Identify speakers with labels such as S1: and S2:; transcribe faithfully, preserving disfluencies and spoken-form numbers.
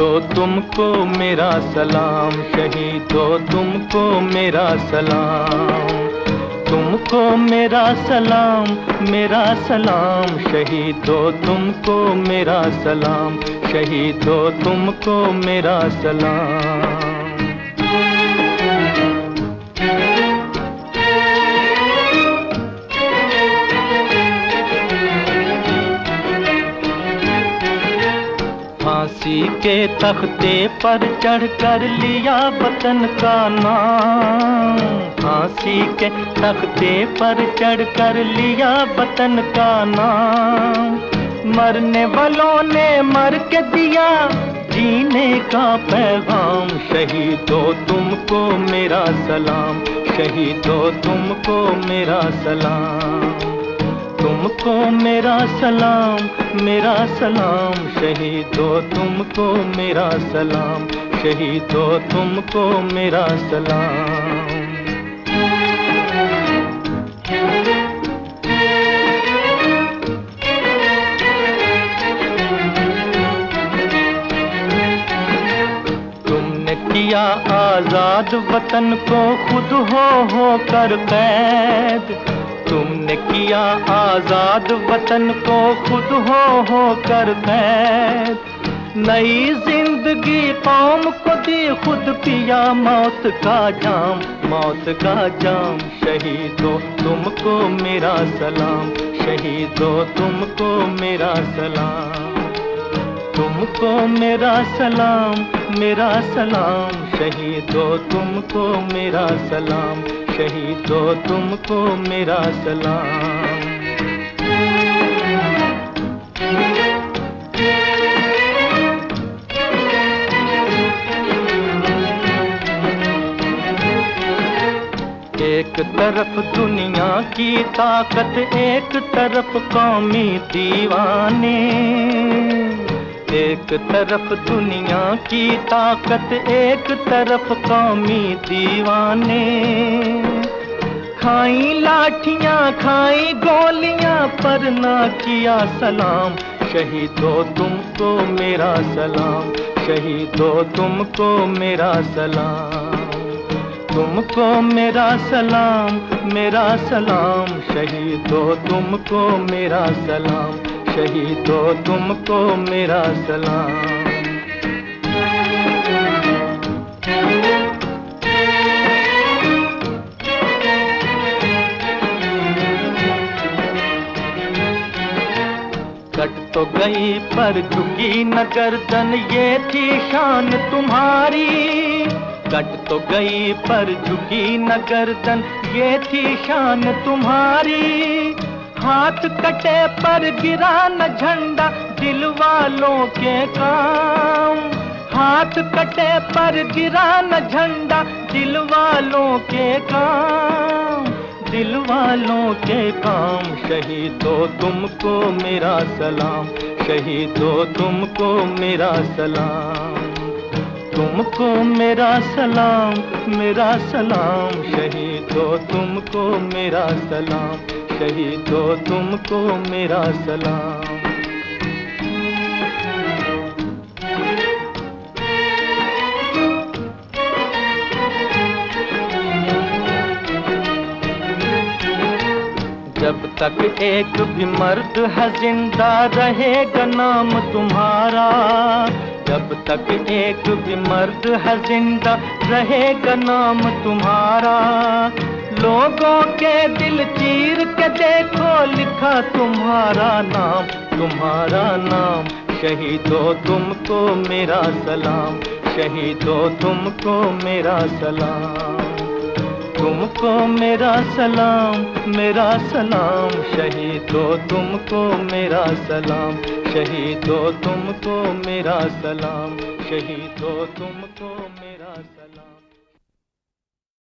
S1: शहीदों तुमको मेरा सलाम, शहीदों तुमको मेरा सलाम, तुमको मेरा सलाम, मेरा सलाम, शहीदों तुमको मेरा सलाम, शहीदों तुमको मेरा सलाम। फांसी के तख्ते पर चढ़कर लिया वतन का नाम, फांसी के तख्ते पर चढ़कर लिया वतन का नाम, मरने वालों ने मर के दिया जीने का पैगाम, शहीदों तुमको मेरा सलाम, शहीदों तुमको मेरा सलाम, तुमको मेरा सलाम, मेरा सलाम, शहीदों तुमको मेरा सलाम, शहीदों तुमको मेरा सलाम। तुमने किया आजाद वतन को खुद हो हो कर कैद, तुमने किया आजाद वतन को खुद हो हो कर कैद, नई जिंदगी कौम को दी खुद पिया मौत का जाम, मौत का जाम, शहीदों तुमको मेरा सलाम, शहीदों तुमको मेरा सलाम, तुमको मेरा सलाम, मेरा सलाम, शहीदों तुमको मेरा सलाम, शहीदों तुमको मेरा सलाम। एक तरफ दुनिया की ताकत, एक तरफ कौमी दीवाने, एक तरफ दुनिया की ताकत, एक तरफ कौमी दीवाने, खाई लाठियां खाई गोलियां पर ना किया सलाम, शहीदों तुमको मेरा सलाम, शहीदों तुमको मेरा सलाम, तुमको मेरा सलाम, मेरा सलाम, शहीदों तुमको मेरा सलाम, शहीदों तुमको मेरा सलाम। कट तो गई पर झुकी न गर्दन, ये थी शान तुम्हारी, कट तो गई पर झुकी न गर्दन, ये थी शान तुम्हारी, हाथ कटे पर गिरा न झंडा दिल वालों के काम, हाथ कटे पर गिरा न झंडा दिल वालों के काम, दिल वालों के काम, शहीदों तुमको मेरा सलाम, शहीदों तुमको मेरा सलाम, तुमको मेरा सलाम, मेरा सलाम, शहीदों तुमको मेरा सलाम, शहीदों तुमको मेरा सलाम। जब तक एक भी मर्द है जिंदा रहेगा नाम तुम्हारा, जब तक एक भी मर्द है जिंदा रहेगा नाम तुम्हारा, लोगों के दिल चीर के देखो लिखा तुम्हारा नाम, तुम्हारा नाम, शहीदों तुमको मेरा सलाम, शहीदों तुमको मेरा सलाम, तुमको मेरा सलाम, मेरा सलाम, शहीदों तुमको मेरा सलाम, शहीदों तुमको मेरा सलाम, शहीदों तुमको